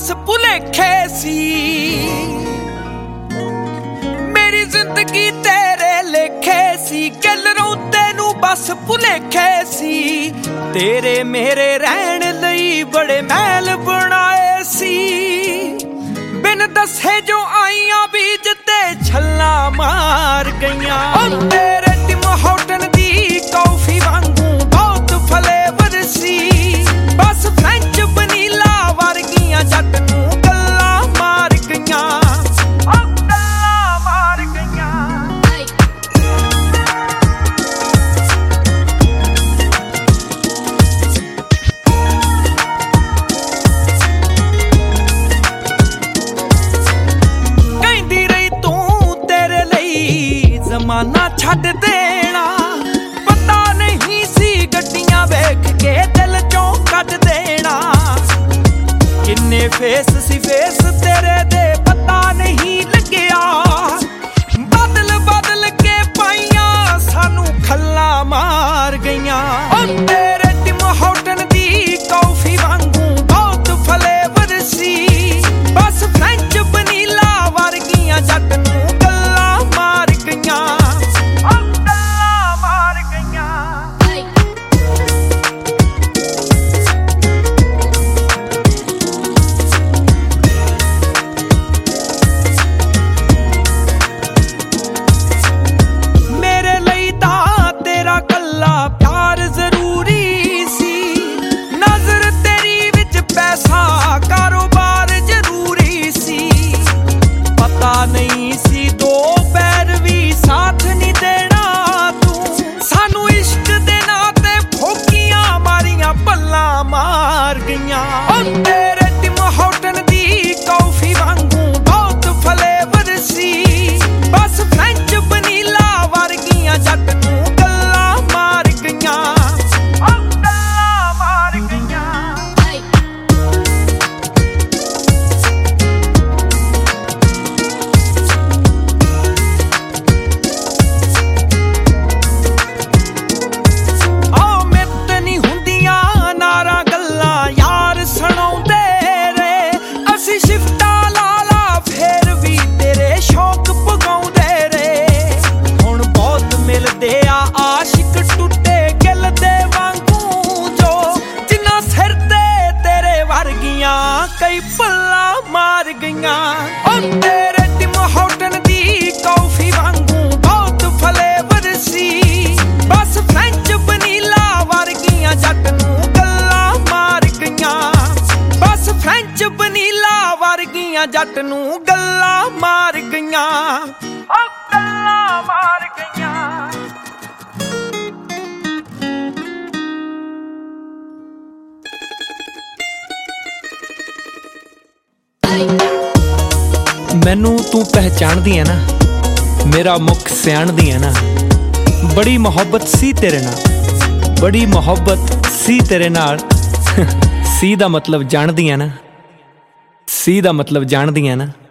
बस भुलेखे सी। मेरी जिंदगी तेरे लेखे सी, गैलरों तेनू बस भुलेखे सी। तेरे मेरे रहन लई बड़े महल बनाए सी। बिन दसे जो आईयां बीज ते छल्ला मार गईयां। तेरे टिम हॉटन दी कॉफी वांगू बहुत फ्लेवर सी। बस फ्रेंच वनीला वर्गियां जट नू गल्ला मार गईयां। गल्ला मार गईयां। कहंदी रही तू तेरे लई जमाना छड्ड देना। पता नहीं सी गड्डियां वेख के दिल चों कट देना। किन्ने फेस सी फेस तेरे दे पता नहीं लग्या। बदल बदल के पाइयां सानू खल्ला मार गईयां। तेरे टिम हॉटन दी कॉफी वांगू बहुत फ्लेवर सी। बस फ्रेंच वनीला वर्गियां जट नू गल्ला मार गईयां। गल्ला मार गईयां। मेरे लई तां तेरा कल्ला प्यार जरूरी सी। नजर तेरी विच पैसा कारोबार जरूरी सी। पता नहीं सी दो पैर भी साथ नहीं देना तू। सानू इश्क दे नाते फोकियां मारियां पल्ला मार गईयां। तेरे टिम हॉटन दी कॉफी वांगू बहुत फ्लेवर सी। बस फ्रेंच वनीला वर्गियां जट नू गल्ला मार गईयां। गल्ला मार गईयां। मित नहीं हुंदियां नारा गल्लां यार सुणाउंदे रे। असी शिफ्टा ला ला फेर भी तेरे शौक पुगाउंदे रे। हुण बहुत मिलदे आ आशिक टुटे गिल दे वांगू जो। जिन्ना सिर ते तेरे वर्गियां कई पल्ला मार गईयां। तेरे टिम हॉटन दी कॉफी वांगू बहुत फ्लेवर सी। बस फ्रेंच वनीला वर्गियां जट नू गल्ला मार गईयां। बस फ्रेंच वनीला वर्गियां जट नू गल्ला मार गईयां। गल्ला मार गईयां। मैनू तू पहचानदी है ना, मेरा मुख सियाणदी है ना। बड़ी मोहब्बत सी तेरे नाल, बड़ी मोहब्बत सी तेरे नाल। सी दा मतलब जानदी है ना, सी दा मतलब जानदी है ना।